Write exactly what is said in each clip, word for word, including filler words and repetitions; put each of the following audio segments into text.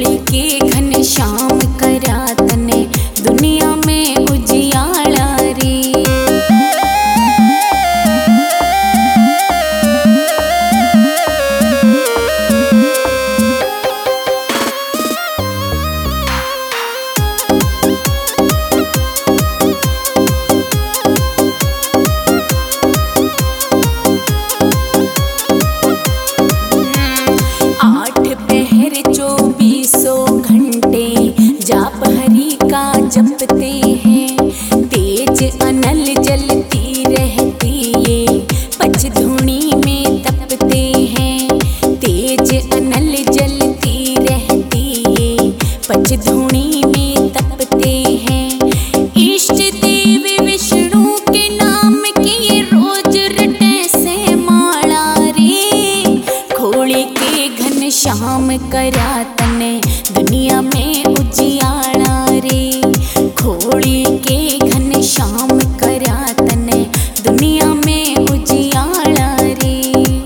खोड़ी के घन श्याम करा तने दुनिया में उजियाला रे। जपते हैं तेज अनल जलती रहती ये पचधूणी में तपते हैं। तेज अनल जलती रहती ये पचधूणी में तपते हैं। इष्ट देव विष्णु के नाम की रोज रटे से माला रे। खोड़ी के घन श्याम करा तने दुनिया में उजियाला रे। खोड़ी के घन श्याम करा तने दुनिया में उजियाला रे।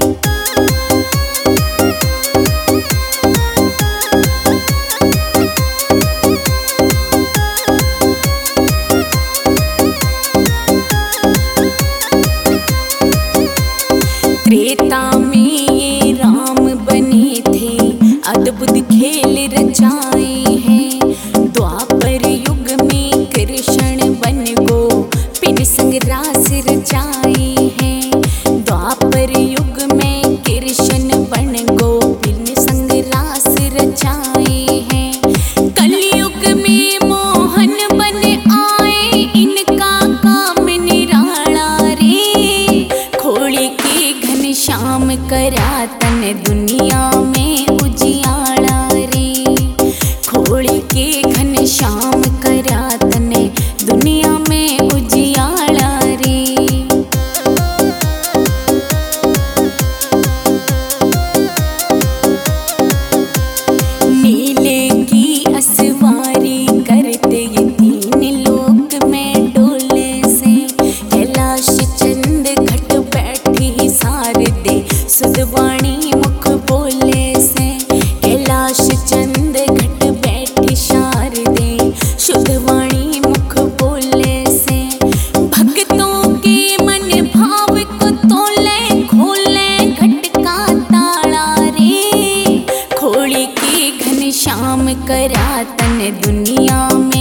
त्रेता में ये राम बने थे अद्भुत खेल रचाए हैं। द्वापर युग में कृष्ण बन गो पिन संग रास रचाए हैं। द्वापर युग में कृष्ण बन गो पिन संग रास रचाए हैं। कलयुग में मोहन बन आए इनका काम निराला रे। खोड़ी के घन श्याम करा तन दुनिया में उजियाला रे। खोड़ी के घन श्याम करा तने दुनिया में उजियाला रे। नीले की असवारी करते ये तीन लोक में डोले से। कैलाश चंद घट बैठी सारदे सुदवाणी मुख बोले से। कैलाश चंद घट बैठी शारदे शुद्धवाणी मुख बोले से। भक्तों के मन भाव को तोले खोले घट का ताला रे। खोड़ी के घन श्याम करा तन दुनिया में